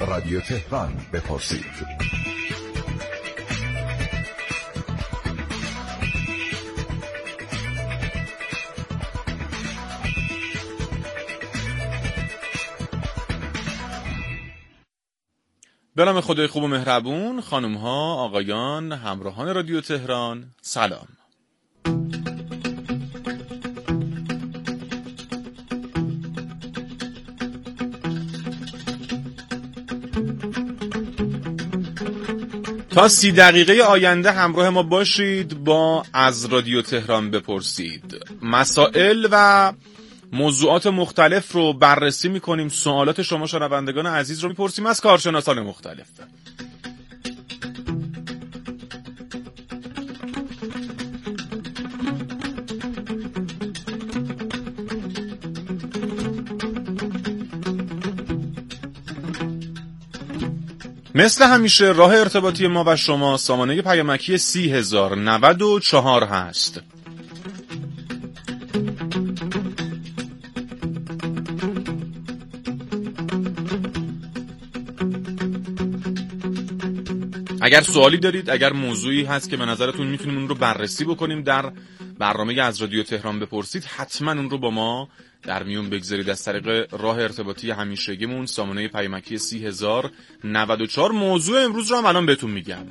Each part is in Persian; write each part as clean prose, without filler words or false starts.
رادیو تهران بپرسید. به نام خدای خوب و مهربون، خانم ها، آقایان، همراهان رادیو تهران، سلام. تا 30 دقیقه آینده همراه ما باشید با از رادیو تهران بپرسید. مسائل و موضوعات مختلف رو بررسی می‌کنیم، سوالات شما شنوندگان عزیز رو می‌پرسیم از کارشناسان مختلف. مثل همیشه راه ارتباطی ما و شما سامانه پیامکی 30094 هست. اگر سوالی دارید، اگر موضوعی هست که به نظرتون میتونیم اون رو بررسی بکنیم در برنامه از رادیو تهران بپرسید، حتما اون رو با ما در میون بگذارید از طریق راه ارتباطی همیشگیمون سامانه پیامکی 30094. موضوع امروز رو هم الان بهتون میگم.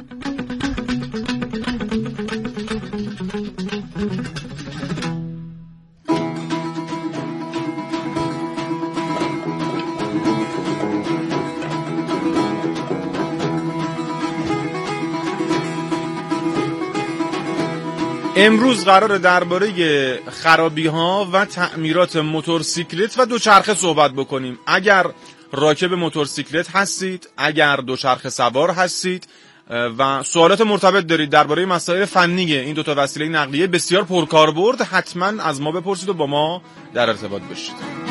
امروز قراره درباره خرابی‌ها و تعمیرات موتورسیکلت و دوچرخه صحبت بکنیم. اگر راکب موتورسیکلت هستید، اگر دوچرخه سوار هستید و سوالات مرتبط دارید درباره مسائل فنی این دو تا وسیله نقلیه بسیار پرکاربرد، حتما از ما بپرسید و با ما در ارتباط باشید.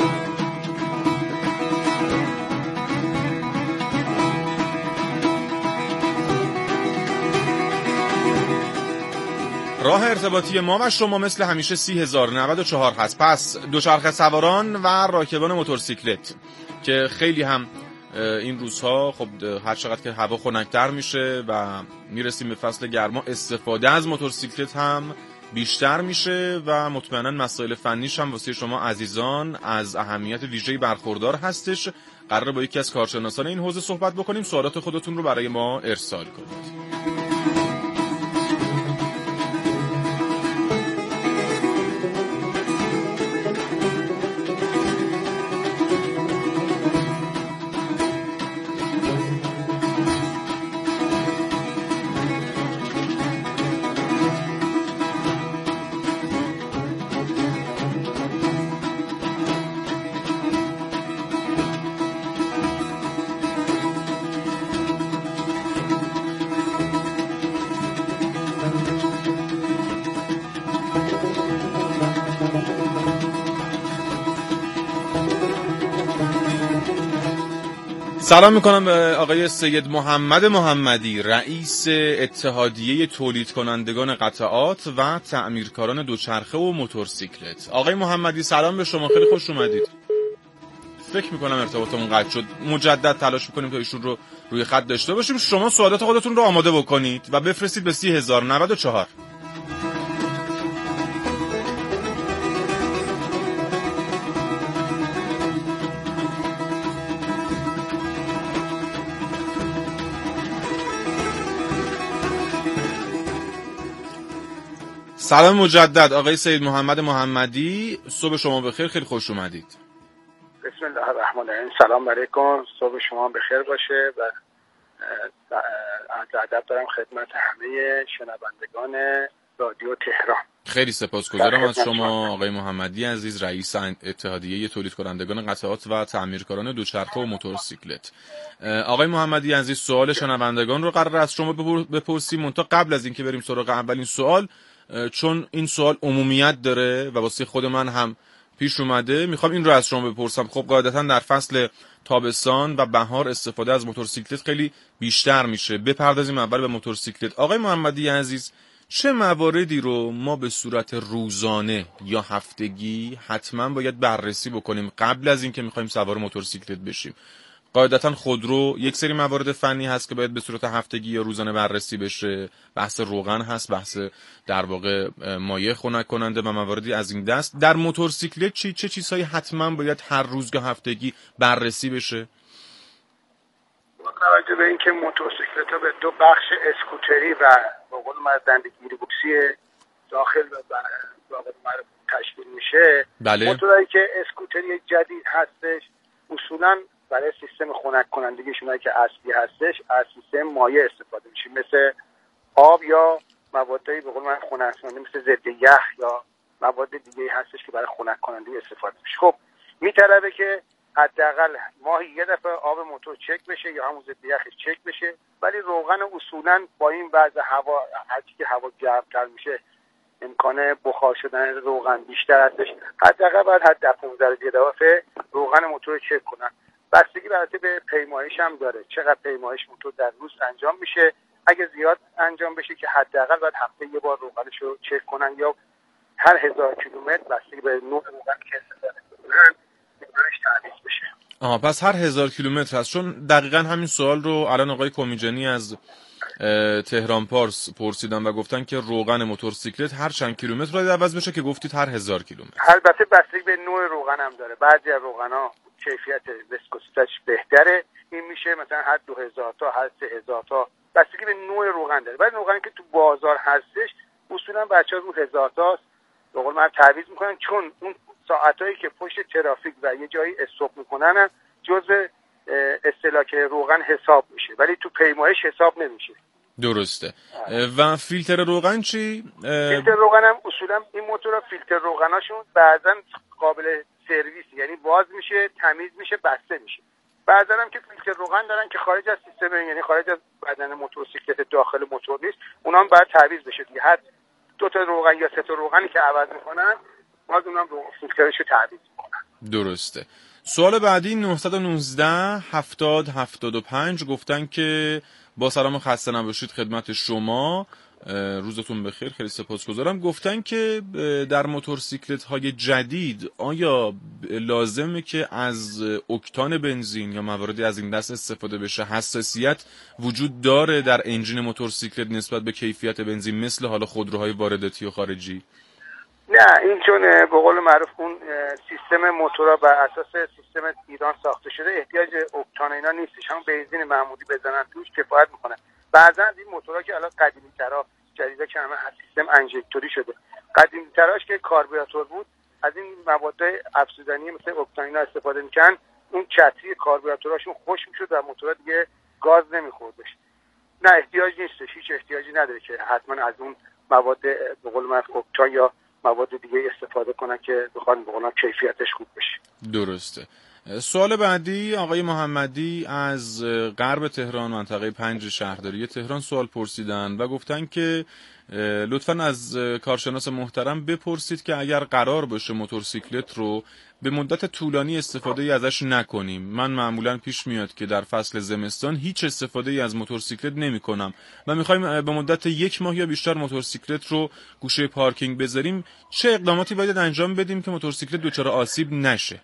راه ارتباطی ما و شما مثل همیشه 30094 هست. پس دوچرخه سواران و راکبان موتورسیکلت که خیلی هم این روزها خب هر چقدر که هوا خنک‌تر میشه و میرسیم به فصل گرما، استفاده از موتورسیکلت هم بیشتر میشه و مطمئنا مسائل فنیش هم واسه شما عزیزان از اهمیت ویژه‌ای برخوردار هستش. قراره با یکی از کارشناسان این حوزه صحبت بکنیم. سوالات خودتون رو برای ما ارسال کنید. سلام میکنم به آقای سید محمد محمدی، رئیس اتحادیه تولید کنندگان قطعات و تعمیرکاران دوچرخه و موتورسیکلت. آقای محمدی سلام به شما، خیلی خوش اومدید. فکر میکنم ارتباطمون قطع شد. مجدد تلاش میکنیم تا ایشون رو روی خط داشته باشیم. شما سوالات خودتون رو آماده بکنید و بفرستید به 30094. سلام مجدد آقای سید محمد محمدی، صبح شما بخیر، خیلی خوش اومدید. بسم الله الرحمن الرحیم. سلام علیکم، صبح شما بخیر باشه و عرض ادب دارم خدمت همه شنوندگان رادیو تهران. خیلی سپاسگزارم از شما آقای محمدی عزیز، رئیس اتحادیه تولید کنندگان قطعات و تعمیرکاران دوچرخه و موتورسیکلت. آقای محمدی عزیز، سوال شنوندگان رو قرار از شما بپرسیم. منتها قبل از اینکه بریم سراغ اولین سوال، چون این سوال عمومیت داره و واسه خود من هم پیش اومده، میخوام این رو از شما بپرسم. خب قاعدتا در فصل تابستان و بهار استفاده از موتورسیکلت خیلی بیشتر میشه. بپردازیم اول به موتورسیکلت. آقای محمدی عزیز، چه مواردی رو ما به صورت روزانه یا هفتگی حتما باید بررسی بکنیم قبل از اینکه میخوایم سوار موتورسیکلت بشیم؟ قاعدتا خودرو یک سری موارد فنی هست که باید به صورت هفتگی یا روزانه بررسی بشه، بحث روغن هست، بحث در واقع مایع خنک کننده و مواردی از این دست. در موتورسیکلت چه چیزهایی حتما باید هر روز یا هفتگی بررسی بشه؟ با توجه به اینکه موتورسیکلت ها به دو بخش اسکوتری و به قول معروف گیربکسی داخل و تشکیل میشه، بله. موتورایی که اسکوتری جدید هستش اصولا برای سیستم خنک کنندگیشون که اصلی هستش از سیستم مایع استفاده میشه، مثل آب یا موادی به قول من خنک کننده مثل ضد یخ یا مواد دیگه هستش که برای خنک کنندگی استفاده میشه. خب میطلبه که حداقل ماهی یه دفعه آب موتور چک بشه یا همون ضد یخ چک بشه، ولی روغن اصولا با این وضع هوا هرچی که هوا گرمتر میشه امکان بخار شدن روغن بیشتر هستش، حداقل باید حد 15 دقیقه روغن موتور رو چک کنن. بستگی البته به پیمایش هم داره، چقدر پیمایش موتور در روز انجام میشه. اگه زیاد انجام بشه که حداقل باید هفته یه بار روغنش رو چک کنن یا هر 1000 کیلومتر بستگی به نوع روغن که استفاده کنن روغنش تعویض بشه. پس هر 1000 کیلومتر هست. چون دقیقاً همین سوال رو الان آقای کمیجانی از تهران پارس پرسیدن و گفتن که روغن موتورسیکلت هر چند کیلومتر باید عوض بشه که گفتید هر 1000 کیلومتر. البته بستگی به نوع روغن هم داره، بعضی از روغن‌ها کیفیت ویسکوسیتش بهتره، این میشه مثلا هر 2000 تا هر 3000 تا، بستگی به نوع روغن داره. ولی روغنی که تو بازار هستش اصولا بچه‌ها رو 1000 تا به قول من تعویض میکنن، چون اون ساعتایی که پشت ترافیک و یه جایی استاپ میکنن جزء استهلاک روغن حساب میشه، ولی تو پیمایش حساب نمیشه. درسته. و فیلتر روغن چی؟ فیلتر روغن هم اصولا این موتورها فیلتر روغناشون بعضا قابل سرویس، یعنی باز میشه، تمیز میشه، بسته میشه. بعضا هم که فیلتر روغن دارن که خارج از سیستم، یعنی خارج از بدن موتورسیکلت داخل موتور نیست، اونا هم باید تعویض بشه دیگه. هر 2 تا روغن یا 3 تا روغنی که عوض میکنن باز اونها هم فیلترشو تعویض میکنن. درسته. سوال بعدی 919 70 75 گفتن که با سلام و خسته نباشید خدمت شما، روزتون بخیر، خیلی سپاسگزارم. گفتن که در موتورسیکلت های جدید آیا لازمه که از اکتان بنزین یا مواردی از این دست استفاده بشه؟ حساسیت وجود داره در انجین موتورسیکلت نسبت به کیفیت بنزین مثل حالا خودروهای وارداتی و خارجی؟ نه، این چون به قول معروف اون سیستم موتورها بر اساس سیستم ایران ساخته شده، احتیاج اکتان اینا نیستش، همون بنزین معمولی بزنن توش کفایت میکنه. بعضا از این موتورها که الان قدیمی‌ترا جدیدا که همه سیستم انژکتوری شده، قدیمی‌تراش که کاربوراتور بود از این مواد افزودنی مثل اکتان اینا استفاده میکنن، اون چتری کاربوراتوراشون خشک میشد و موتورها دیگه گاز نمیخوردش. نه، احتیاج نیستش، هیچ احتیاجی نداره که حتما از اون مواد به قول معروف اکتان یا مواد دیگه استفاده کنن که بخوان بقولن کیفیتش خوب بشه. درسته. سوال بعدی آقای محمدی از غرب تهران منطقه 5 شهرداری تهران سوال پرسیدن و گفتن که لطفاً از کارشناس محترم بپرسید که اگر قرار باشه موتورسیکلت رو به مدت طولانی استفاده ای ازش نکنیم، من معمولاً پیش میاد که در فصل زمستان هیچ استفاده ای از موتورسیکلت نمی کنم و میخوایم به مدت 1 ماه یا بیشتر موتورسیکلت رو گوشه پارکینگ بذاریم، چه اقداماتی باید انجام بدیم که موتورسیکلت دچار آسیب نشه؟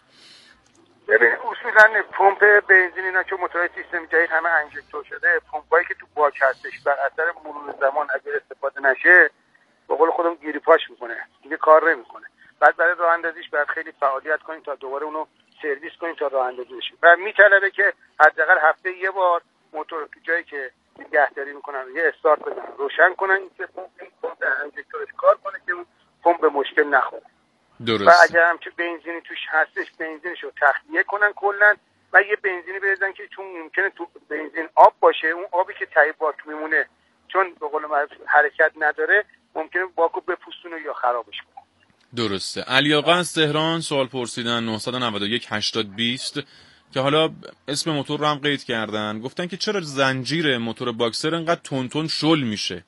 ببین اصولا پمپ بنزین اینا که موتورهای سیستم جدید همه انژکتور شده، پمپایی که تو باک هستش بر اثر مرور زمان اگر استفاده نشه به قول خودم گیری پاش میکنه، دیگه کار نمیکنه. بعد برای راه اندازیش باید خیلی فعالیت کنیم تا دوباره اونو سرویس کنیم تا راه اندازی بشه. و میطلبه که حداقل هفته یه بار موتور تو جایی که نگهداری میکنن یه استارت بزنن، روشن کنن که پمپ انژکتورش کار کنه که پمپ به مشکل نخوره. درست. و اگر هم که بنزینی توش هستش بنزینشو تخلیه کنن کلا و یه بنزینی بریزن که چون ممکنه تو بنزین آب باشه، اون آبی که ته باک میمونه چون به قول معروف حرکت نداره ممکنه باکو بپوسونه یا خرابش کنه. درسته. علی آقا از تهران سوال پرسیدن 991 80 20 که حالا اسم موتور رو هم قید کردن، گفتن که چرا زنجیر موتور باکسر انقدر تون شل میشه؟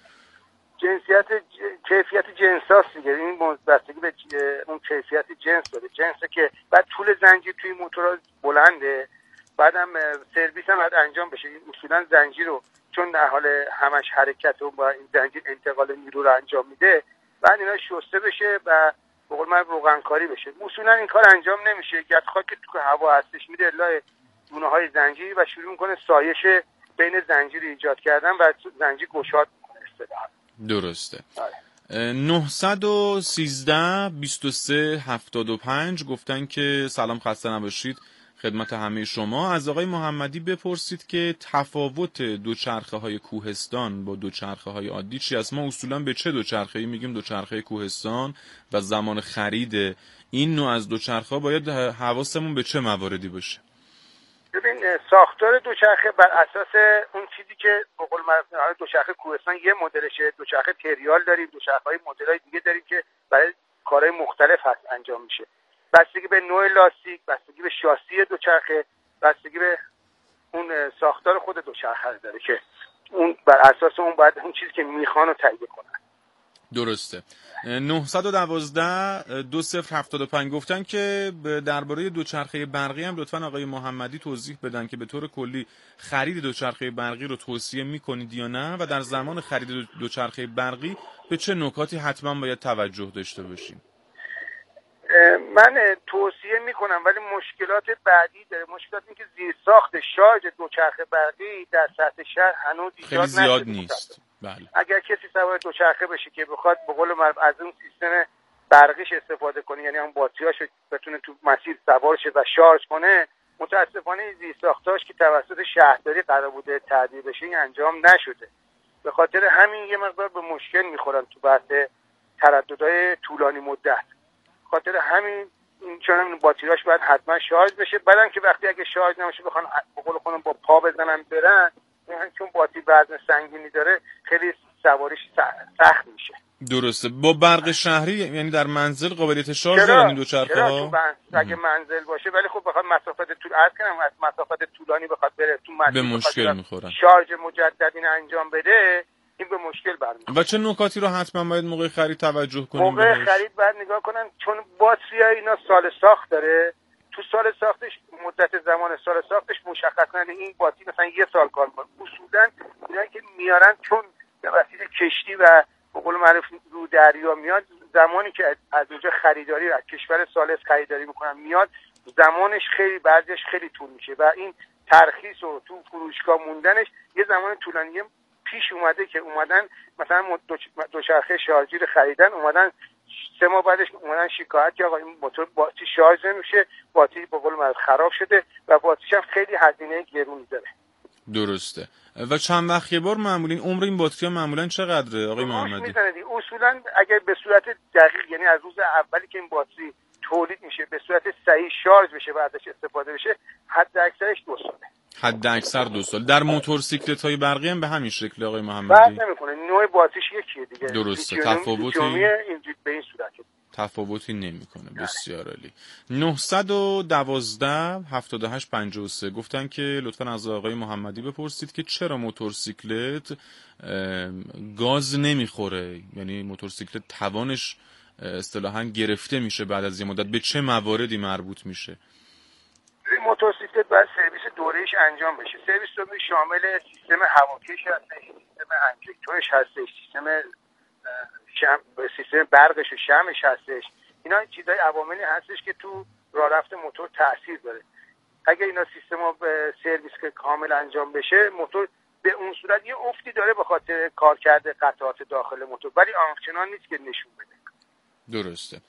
کیفیت جنساست دیگه، این بستگی به اون کیفیت جنس داره. جنسه که بعد طول زنجیر توی موتورها بلنده، بعدم سرویس هم باید انجام بشه. این اصولا زنجیر رو چون در حال همش حرکت و با این زنجیر انتقال نیرو رو انجام میده، بعد اینا شسته بشه و به قول من روغنکاری بشه. اصولا این کار انجام نمیشه، گرد خاک تو هوا هستش میره لای دونه‌های زنجیری و شروع میکنه سایش بین زنجیر ایجاد کردن و زنجیر گشاد میکنه اصطلاحاً. درسته. 913 23 75 گفتن که سلام، خسته نباشید خدمت همه شما. از آقای محمدی بپرسید که تفاوت دوچرخه‌های کوهستان با دوچرخه‌های عادی چی است؟ ما اصولا به چه دوچرخه‌ای میگیم دوچرخه کوهستان و زمان خرید این نوع از دوچرخه‌ها باید حواسمون به چه مواردی باشه؟ ببین، ساختار دوچرخه بر اساس اون چیزی که به قول معروف دوچرخه کوهستان یه مدلشه، دوچرخه تریال داریم، دوچرخه‌های مدل‌های دیگه داریم که برای کارهای مختلف هست انجام میشه. بستگی به نوع لاستیک، بستگی به شاسی دوچرخه، بستگی به اون ساختار خود دوچرخه داره که اون بر اساس اون باید اون چیزی که میخوان رو تهیه کنن. درسته. 912 2075 گفتن که درباره دوچرخه برقی هم لطفاً آقای محمدی توضیح بدن که به طور کلی خرید دوچرخه برقی رو توصیه میکنید یا نه و در زمان خرید دوچرخه برقی به چه نکاتی حتما باید توجه داشته باشیم. من توصیه میکنم ولی مشکلات بعدی داره. مشکلات این که زیرساخت شارژ دوچرخه برقی در سطح شهر هنوز خیلی زیاد نیست. بله. اگر کسی سوار دوچرخه بشه که بخواد به قول معروف از اون سیستم برقیش استفاده کنه، یعنی اون باتریاشو بتونه تو مسیر سوار شه و شارژ کنه، متاسفانه زیرساختاش که توسط شهرداری قرار بوده تعدیل بشه این انجام نشده. به خاطر همین یه مقدار به مشکل میخورن تو بحث ترددهای طولانی مدت. خاطر همین چون باتریاش باید حتما شارژ بشه، بعدن که وقتی اگه شارژ نمیشه بخوان به قول خودم با پا بزنن برن، چون باتری وزن سنگینی داره خیلی سواریش سخت میشه. درسته. با برق شهری یعنی در منزل قابلیت شارژ دارن این دوچرخه ها؟ اگه منزل باشه، ولی خب بخواد مسافت طولانی بخواد بره تو مسیر به مشکل میخورن. شارژ مجدد این انجام بده، این به مشکل برمیخوره. و چه نکاتی رو حتما باید موقع خرید توجه کنیم؟ موقع خرید باید نگاه کنن چون باتری‌ها اینا سال ساخت داره، تو سال ساختش مدت زمان سال ساختش مشخص نده این باتری مثلا یه سال کار کنه. اصولا اینایی که میارن چون به وسیله کشتی و به قول معروف رو دریا میاد، زمانی که از اونجا خریداری از کشور ثالث خریداری میکنن میاد، زمانش خیلی بعضیش خیلی طول میشه و این ترخیص و تو فروشگاه موندنش یه زمان طولانی پیش اومده که اومدن مثلا دوچرخه شارژی رو خریدن، اومدن 3 ماه بعدش اومدن شکایت که آقا این موتور باتری شارژ نمیشه، باتری به قول معروف خراب شده و باتریش هم خیلی هزینه گرونی داره. درسته. و چند وقت یه بار معمولا عمر این باتری معمولا چقدره آقای محمدی؟ اصولا اگر به صورت دقیق، یعنی از روز اولی که این باتری تولید میشه به صورت صحیح شارژ بشه و ازش استفاده بشه، حد اکثرش 2 ساله. حد اکثر 2 سال. در موتورسیکلت های برقی هم به همین شکل آقای محمدی؟ فرق نمیکنه، نوع باتریش یکیه دیگه. درسته. تفاوتی نمیکنه. بسیار عالی. 912 78 53 گفتن که لطفا از آقای محمدی بپرسید که چرا موتورسیکلت گاز نمیخوره، یعنی موتورسیکلت توانش اصطلاحاً گرفته میشه بعد از یه مدت، به چه مواردی مربوط میشه؟ موتورسیکلت باید سرویس دوره‌ایش انجام بشه. سرویس دوره شامل سیستم هواکش هستش، سیستم انجکتورش هستش، سیستم برقش و شمعش هستش. اینا چیزای عواملی هستش که تو راه رفت موتور تاثیر داره. اگه اینا سیستما به سرویس که کامل انجام بشه، موتور به اون صورت یه افتی داره به خاطر کارکرد قطعات داخل موتور، ولی آنچنان نیست که نشون بده. درسته.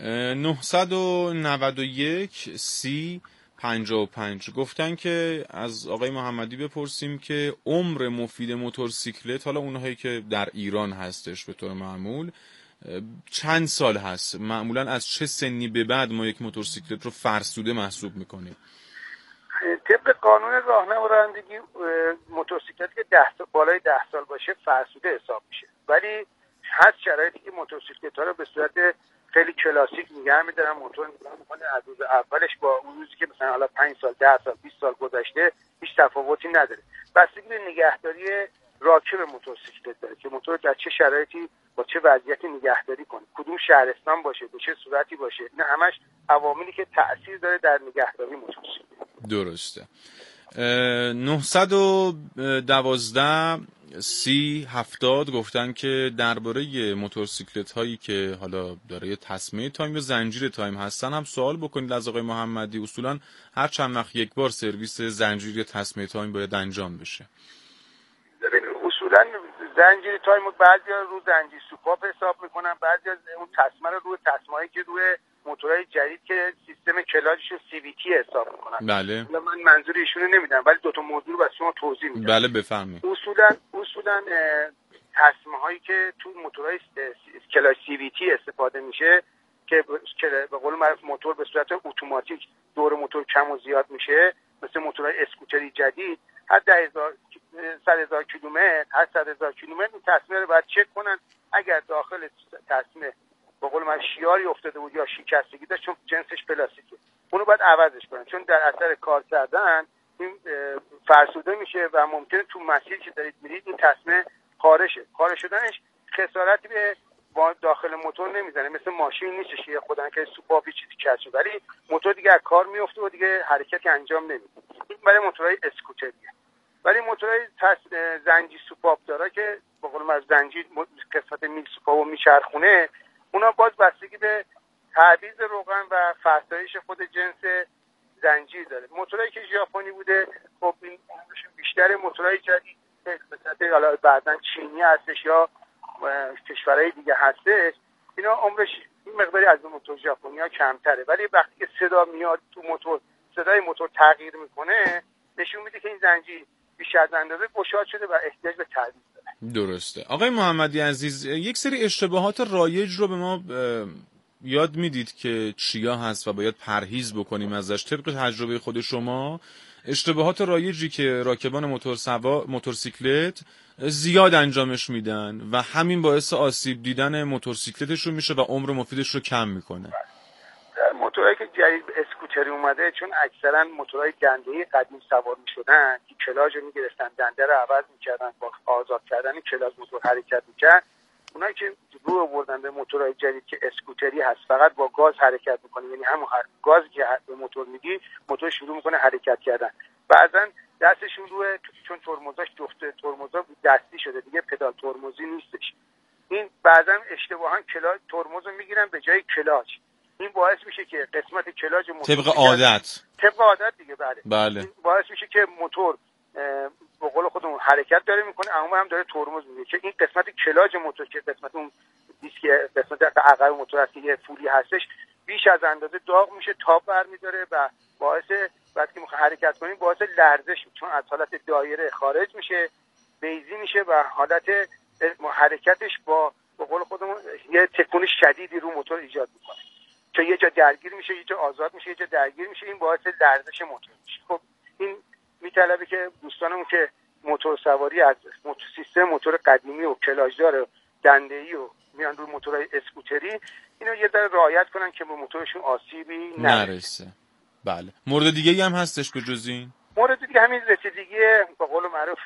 991 30 55 گفتن که از آقای محمدی بپرسیم که عمر مفید موتورسیکلت، حالا اونهایی که در ایران هستش به طور معمول، چند سال هست؟ معمولا از چه سنی به بعد ما یک موتورسیکلت رو فرسوده محسوب میکنیم؟ طبق قانون راهنما رانندگی موتورسیکلتی که بالای 10 سال باشه فرسوده حساب میشه، ولی هست شرایطی که موتورسیکلت‌ها رو به صورت خیلی کلاسیک نگه می‌دارن، موتور نگاه می‌کنه از روز اولش با اون روزی که مثلا حالا 5 سال 10 سال 20 سال گذشته هیچ تفاوتی نداره. بستگی به نگهداری راکب موتورسیکلت داره که موتور در چه شرایطی با چه وضعیتی نگهداری کنه، کدوم شهرستان باشه، به چه صورتی باشه. این همش عواملی که تأثیر داره در نگهداری موتورسیکلت. درسته. 912 3070 گفتن که درباره موتورسیکلت هایی که حالا داره تسمه تایم یا زنجیر تایم هستن هم سوال بکنید از آقای محمدی. اصولا هر چند وقت یک بار سرویس زنجیر یا تسمه تایم باید انجام بشه. اصولا زنجیر تایم بعضیا رو زنجیر سوپاپ حساب میکنن، بعضیا اون تسمه رو روی تسمه‌ای که روی موتورهای جدید که سیستم کلاجشون CVT حساب میکنن. بله. من منظور ایشونو نمیدم ولی دو تا موضوع رو واسه شما توضیح میدم. بله بفرمایید. اصولا تسمه‌هایی که تو موتورهای کلاج CVT استفاده میشه که به قول معروف موتور به صورت اتوماتیک دور موتور کم و زیاد میشه، مثل موتورهای اسکوتری جدید، هر 100,000 کیلومتر هر 100,000 کیلومتر این تسمه رو باید چک کنن. اگر داخل تسمه به قول من شیاری افتاده بود یا شکستگی داشت، چون جنسش پلاستیکه، اونو باید عوضش کنن، چون در اثر کار کردن این فرسوده میشه و ممکنه تو مسیری که دارید میرید این تسمه خارش شدنش خسارتی به داخل موتور نمیزنه، مثل ماشین نیستش که خودن که سوپاپی چیزی کشف، ولی موتور دیگه از کار میفته و دیگه حرکتی انجام نمیده. این برای موتورهای اسکوتریه. ولی موتورهای زنجیر سوپاپ داره که به قول من زنجیر قسمت میل سوپاپو میچرخونه، اونا باز بستگی به تعویض روغن و فرسایش خود جنس زنجیر داره. موتورایی که ژاپنی بوده خب این بیشتر موتورهای جدید مثلا حالا بعدن چینی هستش یا کشورهای دیگه هستش، اینا عمرش این مقداری از موتور ژاپنی‌ها کمتره، ولی وقتی که صدا میاد تو موتور، صدای موتور تغییر میکنه، نشون میده که این زنجیر بیش از اندازه گشاد شده و احتیاج به تعویض داره. درسته. آقای محمدی عزیز، یک سری اشتباهات رایج رو به ما یاد میدید که چیا هست و باید پرهیز بکنیم ازش طبق تجربه خود شما. اشتباهات رایجی که راکبان موتورسیکلت زیاد انجامش میدن و همین باعث آسیب دیدن موتورسیکلتشون میشه و عمر مفیدش رو کم میکنه. موتورهایی که جدید اسکوتری اومده، چون اکثرا موتورهای دنده‌ای قدیم سوار میشدن که کلاژ رو میگرفتن، دنده رو عوض میکردن، با آزاد کردن کلاژ موتور حرکت میکرد. اونایی که رو آوردن به موتورهای جدید که اسکوتری هست، فقط با گاز حرکت میکنه، یعنی همون گازی که به موتور میدی موتور شروع میکنه حرکت کردن. بعضن دستشون روی، چون ترمزاش جفت ترمزا دستی شده دیگه، پدال ترمزی نیستش، این بعضن اشتباها کلاژ ترمز رو میگیرن به جای کلاژ. این باعث میشه که قسمت کلاژ موتور طبق عادت دیگه بله. این باعث میشه که موتور به قول خودمون حرکت داره میکنه، اما هم داره ترمز میده که این قسمت کلاژ موتور که قسمت اون دیسک قسمت عقب موتور هست که یه فولی هستش بیش از اندازه داغ میشه، تاب برمیداره و باعث وقتی که میخواد حرکت کنیم باعث لرزش میشه، چون از حالت دایره خارج میشه، بیضی میشه و حالت حرکتش با به قول خودمون یه تکون شدیدی رو موتور ایجاد میکنه، چون یه جا درگیر میشه، یه جا آزاد میشه، یه جا درگیر میشه، این باعث لرزش موتور میشه. خب این میطلبه که دوستانمون که موتور سواری از سیستم موتور قدیمی و کلاژدار و دنده‌ای و میان روی موتورهای اسکوتری، اینو یه ذره رعایت کنن که به موتورشون آسیبی نرسه. بله. مورد دیگه‌ای هم هستش به جز این؟ مورد دیگه همین رسیدگی به قول معروف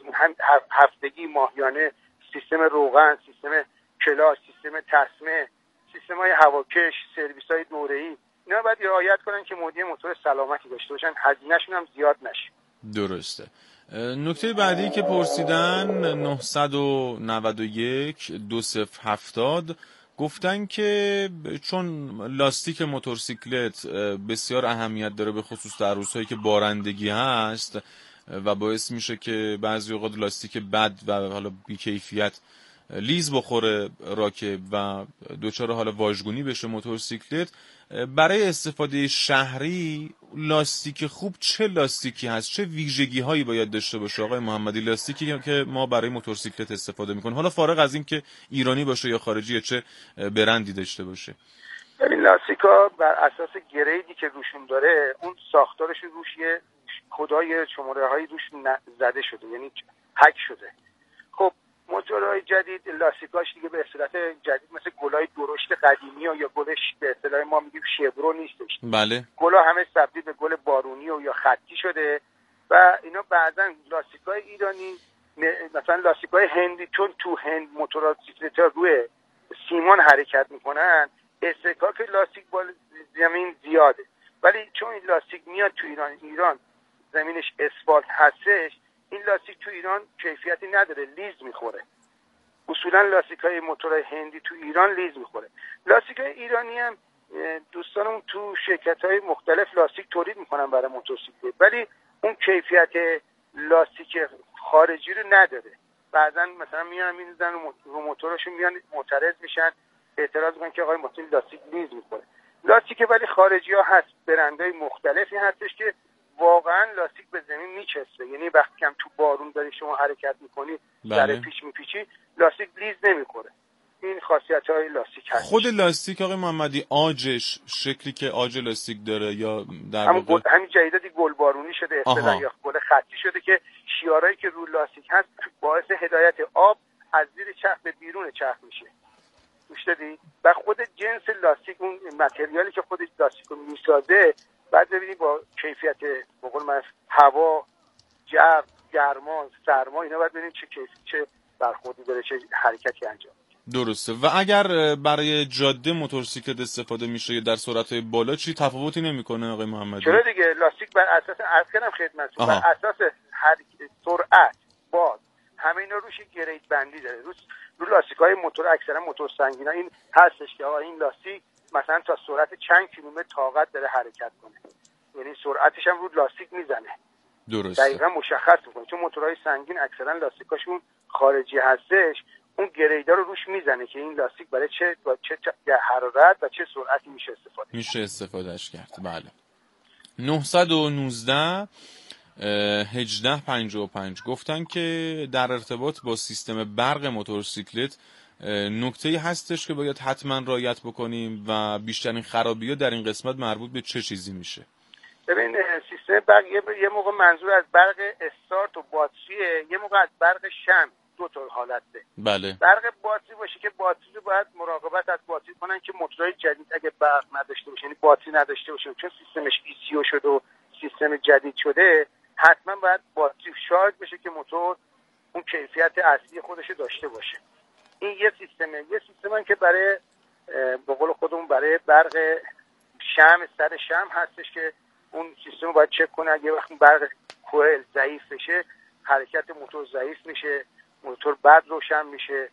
هفتگی، ماهیانه، سیستم روغن، سیستم کلاژ، سیستم تسمه، سیستم‌های هواکش، سرویس‌های دوره‌ای، اینا باید رعایت کنن که مدیر موتور سلامتی داشته باشن، هزینه‌شون هم زیاد نشه. درسته. نکته بعدی که پرسیدن 991 2070 گفتن که چون لاستیک موتورسیکلت بسیار اهمیت داره، به خصوص در روزهایی که بارندگی هست و باعث میشه که بعضی اوقات لاستیک بد و حالا بی‌کیفیت لیز بخوره راکب و دوچار حالا واژگونی بشه موتورسیکلت، برای استفاده شهری لاستیک خوب چه لاستیکی هست، چه ویژگی هایی باید داشته باشه آقای محمدی لاستیکی که ما برای موتورسیکلت استفاده میکنیم، حالا فارغ از این که ایرانی باشه یا خارجی، چه برندی داشته باشه؟ این لاستیکا بر اساس گریدی که روشون داره، اون ساختارش روش یه کدای شماره هایی روش زده شده، یعنی هک شده. خب موتورهای جدید لاستیکاش دیگه به اصطلاح جدید مثل گلای درشت قدیمی یا گلش به اصطلاح ما میگیم شبرو نیستش. بله. گلا همه تبدیل به گل بارونی یا خطی شده و اینا بعضا لاستیکای ایرانی مثلا لاستیکای هندی، چون تو هند موتورسیکلت‌ها روی سیمان حرکت میکنن، استکاک لاستیک با زمین زیاده، ولی چون این لاستیک میاد تو ایران زمینش اسفالت هستش، این لاستیک تو ایران کیفیتی نداره، لیز میخوره. اصولا لاستیک‌های موتورهای هندی تو ایران لیز میخوره. لاستیک‌های ایرانی هم دوستانم تو شرکت‌های مختلف لاستیک تولید میکنن برای موتورسیکلت، ولی اون کیفیت لاستیک خارجی رو نداره. بعضن مثلا میان میزنن رو موتورشون، میان معترض میشن، اعتراض میکنن که آقای موتور لاستیک لیز میخوره. لاستیک ولی خارجی ها هست، برندهای مختلفی هستش که واقعا لاستیک به زمین میچسبه. یعنی وقتی که تو بارون داری شما حرکت میکنی در پیچ میپیچی، لاستیک لیز نمیخوره. این خاصیت‌های لاستیک هست. خود لاستیک آقای محمدی آجش شکلی که آج لاستیک داره یا در واقع همین جدیدی گلبارونی شده اصطلاحاً یا گل خطی شده که شیارایی که رو لاستیک هست باعث هدایت آب از زیر چرخ به بیرون چرخ میشه. گوش دادی؟ و خود جنس لاستیک، اون متریالی که خود لاستیک رو میسازه، بعد ببینید با کیفیت به قول معروف هوا، جو، گرما، سرما، اینا بعد ببینید چه برخوردی داره، چه حرکتی انجام. درسته. و اگر برای جاده موتورسیکلت استفاده میشه در سرعت‌های بالا چی تفاوتی نمیکنه آقای محمدی؟ چرا دیگه، لاستیک بر اساس عرض کردم خدمتتون، بر اساس سرعت، باد، همه اینا روش گرید بندی داره. رو لاستیک‌های موتور اکثرا موتور سنگینا این هستش که آقا این لاستیک مثلا تا سرعت چند کیلومتر طاقت داره حرکت کنه، یعنی سرعتش هم رو لاستیک میزنه. درسته. دقیقاً مشخص میکنه. چون موتورهای سنگین اکثرا لاستیکاشون خارجی هستش، اون گریدا رو روش میزنه که این لاستیک برای چه حرارت و چه سرعتی میشه استفادهش کرد. بله. 919 1855 گفتن که در ارتباط با سیستم برق موتورسیکلت نکته‌ای هستش که باید حتما رعایت بکنیم و بیشترین خرابی‌ها در این قسمت مربوط به چه چیزی میشه؟ ببین سیستم برق یه موقع منظور از برق استارت و باتریه، یه موقع از برق شمع. دو تا حالت ده. بله. برق باتری باشه که باتری رو باید مراقبت از باتری کنن که موتورهای جدید اگه برق نداشته باشه، یعنی باتری نداشته باشه، چون سیستمش ECU شده و سیستم جدید شده، حتما باید باتری شارژ بشه که موتور اون کیفیت اصلی خودش داشته باشه. این یه سیستمه. یه سیستم که برای به قول خودمون برای برق شمع، سر شمع هستش که اون سیستم رو باید چک کنه. اگه وقتی برق کوئل ضعیف بشه، حرکت موتور ضعیف میشه، موتور بعد روشن میشه،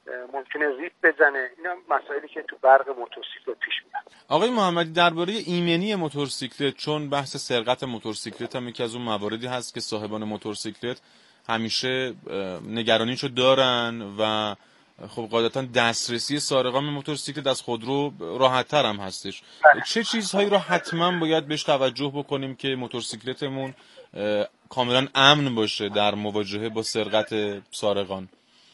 ممکنه ریپ بزنه. اینا مسائلی که تو برق موتورسیکلت پیش میاد. آقای محمدی درباره ایمنی موتورسیکلت، چون بحث سرقت موتورسیکلت هم یکی از اون مواردی هست که صاحبان موتورسیکلت همیشه نگرانیشو دارن و خب قاعدتا دسترسی سارقان موتورسیکلت از خودرو راحت‌تر هم هستش. چه چیزهایی رو حتما باید بهش توجه بکنیم که موتورسیکلتمون کاملا امن باشه در مواجهه با سرقت سارقان؟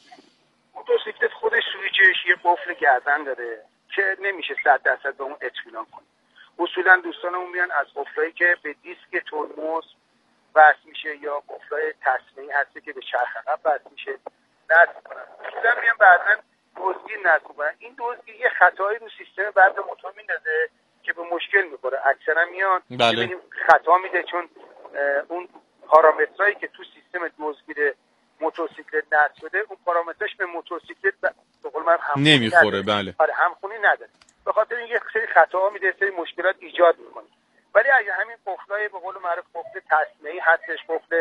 موتورسیکلت خودش سویچش یه قفل گردن داره که نمیشه 100% به اون اطمینان کنیم. اصولا دوستانمون میان از قفلایی که به دیسک ترمز وصل میشه یا قفلای تصمیمی هسته که به چرخ عقب وصل میشه نصب کنن. اصولا میان بعداً دزدگیر نصب کنن. این دزدگیر یه خطایی رو سیستم برق موتور میندازه که به مشکل میخوره. اکثرا میان ببینیم خطا میده، چون اون پارامترایی که تو سیستم دزدگیر موتورسیکلت نصب شده، اون پارامترش به موتورسیکلت به قول من همخونی نمیخوره. بله. آره همخونی نداره. به خاطر اینکه یه سری خطاها میده، سری مشکلات ایجاد میکنه. ولی اگه همین قفلای به قول معروف قفل تصمیمی هستش، قفل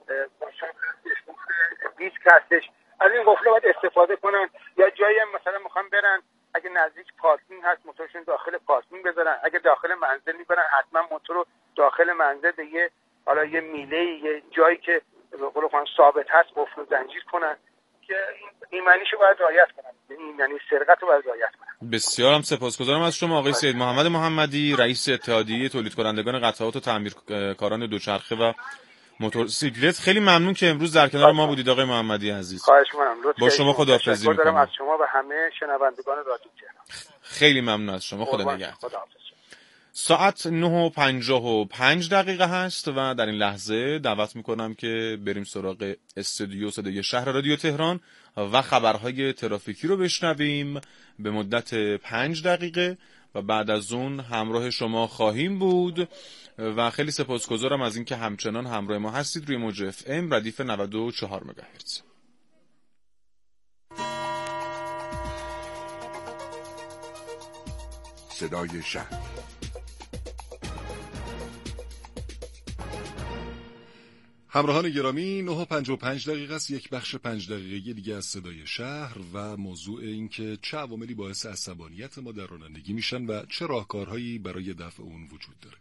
دیسک هستش، از این قفل باید استفاده کنن. یا جایی هم مثلا میخوان برن، اگه نزدیک پارکینگ هست موتورشون داخل پارکینگ بذارن، اگه داخل منزل میبرن حتما موتور رو داخل منزل به یه میله، یه جایی که به قول خودم ثابت هست قفل و زنجیر کنن که ایمنیشو باید رعایت کنن، یعنی سرقت رو باید رعایت کنن. بسیارم سپاسگزارم از شما آقای سید محمد محمدی، رئیس اتحادیه تولید کنندگان قطعات و تعمیرکاران دوچرخه و موتورسیکلت. خیلی ممنون که امروز در کنار ما بودید آقای محمدی عزیز. خواهش می‌کنم. با شما خداحافظی می‌کنم. از شما و همه شنوندگان رادیو تهران. خیلی ممنون از شما. خدا نگهدار. ساعت 9:55 هست و در این لحظه دعوت میکنم که بریم سراغ استودیو صدای شهر رادیو تهران و خبرهای ترافیکی رو بشنویم به مدت 5 دقیقه و بعد از اون همراه شما خواهیم بود و خیلی سپاسگزارم از اینکه همچنان همراه ما هستید روی موج FM ردیف 94 مگاهرتز. صدای شهر. همراهان گرامی 9:55 است. یک بخش 5 دقیقه‌ای دیگه از صدای شهر و موضوع این که چه عواملی باعث عصبانیت ما در رانندگی میشن و چه راهکارهایی برای دفع اون وجود داره.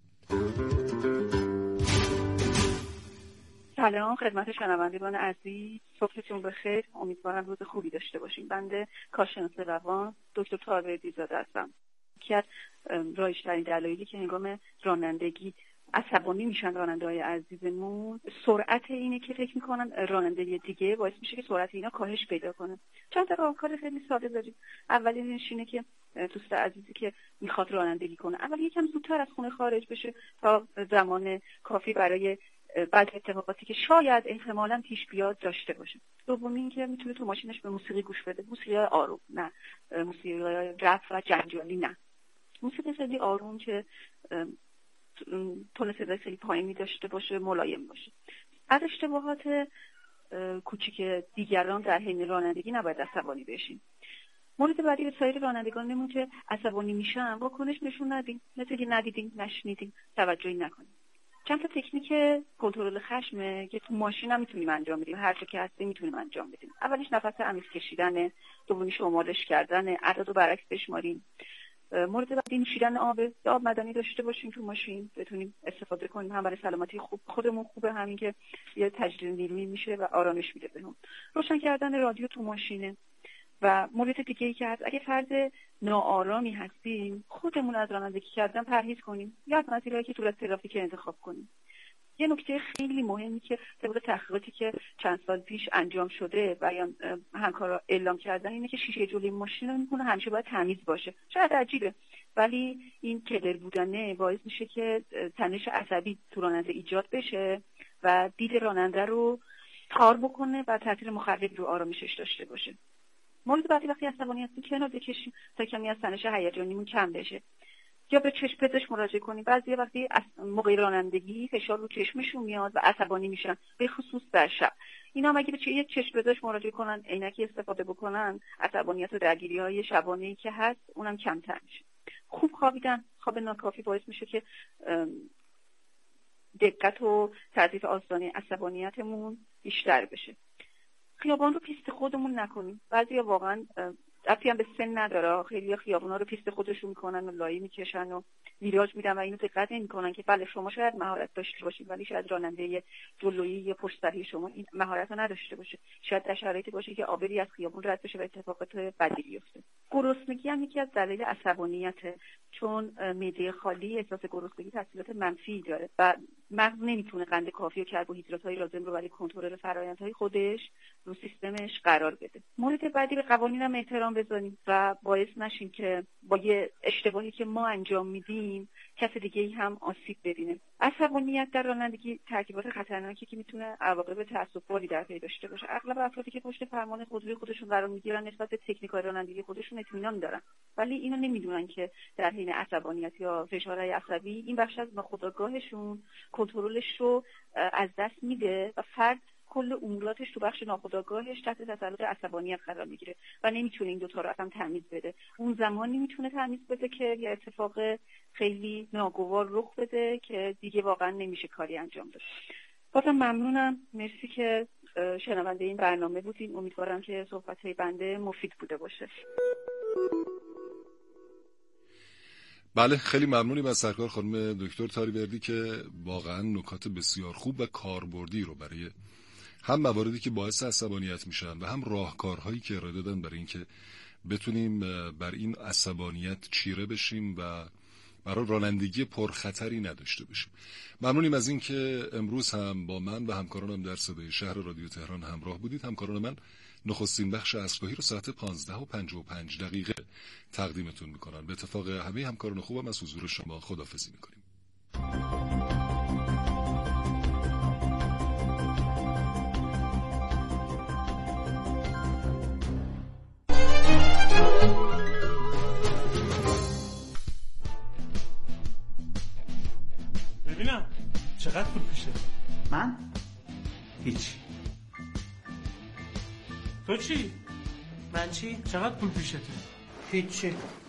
سلام خدمت شنوندگان عزیز، صبحتون بخیر. امیدوارم روز خوبی داشته باشین. بنده کارشناس روان دکتر طاهر زاده هستم. یکی از رایج‌ترین دلایلی که هنگام رانندگی عصبانی میشن راننده‌های عزیزمون سرعت اینه که فکر میکنن راننده دیگه باعث میشه که سرعت اینا کاهش پیدا کنه. چند تا راهکار خیلی ساده داریم. اولینش اینه که دوست عزیزی که میخواد رانندگی کنه اول یکم زودتر از خونه خارج بشه تا زمان کافی برای بعد اتفاقاتی که شاید احتمالاً پیش بیاد داشته باشه. دوم این که میتونه تو ماشینش به موسیقی گوش بده، موسیقی آروم، نه موسیقی رپ و جنجالی، نه موسیقی خیلی آروم که تون صدای خیلی پایینی داشته باشه، ملایم باشه. از اشتباهات کوچیک دیگران در حین رانندگی نباید عصبانی بشیم. مورد بعدی به سایر رانندگانمون که عصبانی میشن واکنش نشون ندیم، مثل که ندیدیم، نشنیدیم، توجهی نکنیم. چند تا تکنیک کنترل خشمه که تو ماشین هم میتونیم انجام بدیم، هر جا که هستیم میتونیم انجام بدیم. اولیش نفس عمیق کشیدنه، دومیش شمارش کردنه، عدد رو برعکس بشماریم. مورد بعدی نوشیدن آب معدنی داشته باشیم تو ماشین، بتونیم استفاده کنیم، هم برای سلامتی خودمون خوبه، همین که یه تجدید نیرویی میشه و آرامش میده بهمون. روشن کردن رادیو تو ماشینه. و مورد دیگه ای که هست، اگه فرد ناآرامی هستیم خودمون از رانندگی کردن پرهیز کنیم یا از مسیرهایی که دور از ترافیک انتخاب کنیم. یه نکته خیلی مهمی که طبق تحقیقاتی که چند سال پیش انجام شده و یا همکارا اعلام کردن اینه که شیشه جلوی ماشین رو میکنه همیشه باید تمیز باشه. شاید عجیبه ولی این کدر بودنه باعث میشه که تنش عصبی تو راننده ایجاد بشه و دید راننده رو تار بکنه و تاثیر مخرب رو آرامشش داشته باشه. مورد بعدی وقتی عصبانی هستیم کنار بکشیم تا کمی از تنش هیجانیمون کم بشه. یا به چشم پزشک مراجعه کنیم. بعضی وقتی موقع رانندگی فشار رو چشمشون میاد و عصبانی میشن، به خصوص در شب. اینا اگه به یک چشم پزشک مراجعه کنن، عینکی استفاده بکنن، عصبانیت و درگیری‌های شبانه‌ای که هست اونم کمتر میشه. خوب خوابیدن، خواب ناکافی باعث میشه که دقت و تضعیف آستانه عصبانیتمون بیشتر بشه. خیابان رو پیست خودمون نکنیم. بعضیا واقعا ربطی هم به سن نداره، خیلی خیابونا رو پیست خودشون میکنن و لایه میکشن و ویراج میدن و اینو دقت نمیکنن که بله شما شاید مهارت داشته باشید ولی شاید راننده جلویی یا پشت سری شما این مهارت رو نداشته باشه. شاید در شرایطی باشه که آبری از خیابون رد بشه و اتفاقات بدی بیفته. گرسنگی هم یکی از دلایل عصبانیته، چون معده خالی احساس گرسنگی تاثیرات منفی داره و مغز نمیتونه قند کافی و کربوهیدرات‌های لازم رو برای کنترل فرآیندهای خودش رو سیستمش قرار بده. مورد بعدی به قوانین هم احترام بذاریم و باعث نشیم که با یه اشتباهی که ما انجام میدیم کس دیگه‌ای هم آسیب ببینه. عصبانیت در رانندگی ترکیبات خطرناکی که میتونه عواقب تأسف‌باری در پی داشته باشه. اغلب افرادی که پشت فرمان خودروی خودشون قرار میگیرن نسبت به تکنیک‌های رانندگی خودشون اطمینان دارن ولی اینو نمیدونن که در حین عصبانیت یا فشارهای عصبی این بخش از ناخودآگاهشون کنترلش رو از دست میده و فرد کل اموراتش تو بخش ناخودآگاهش تحت تسلط عصبانیت قرار میگیره و نمیتونه این دوتا رو اصلا تمیز بده. اون زمانی میتونه تمیز بده که یه اتفاق خیلی ناگوار رخ بده که دیگه واقعا نمیشه کاری انجام داد. بازم ممنونم، مرسی که شنونده این برنامه بودین. امیدوارم که صحبت‌های بنده مفید بوده باشه. بله خیلی ممنونیم از سرکار خانم دکتر طاهری که واقعا نکات بسیار خوب و کاربردی رو برای هم مواردی که باعث عصبانیت میشن و هم راهکارهایی که ارائه دادن برای اینکه بتونیم بر این عصبانیت چیره بشیم و برای رانندگی پرخطری نداشته باشیم. ممنونیم از این که امروز هم با من و همکارانم در صدای شهر رادیو تهران همراه بودید. همکاران من نخستین بخش عصرگاهی رو ساعت 15:55 تقدیمتون میکنن. به اتفاق همه همکاران خوبم از حضور شما خداحافظی میکنیم. ببینم چقدر پول پیشه؟ من؟ هیچ. تو چی؟ من چی؟ چقدر پول پیشته؟ هیچی.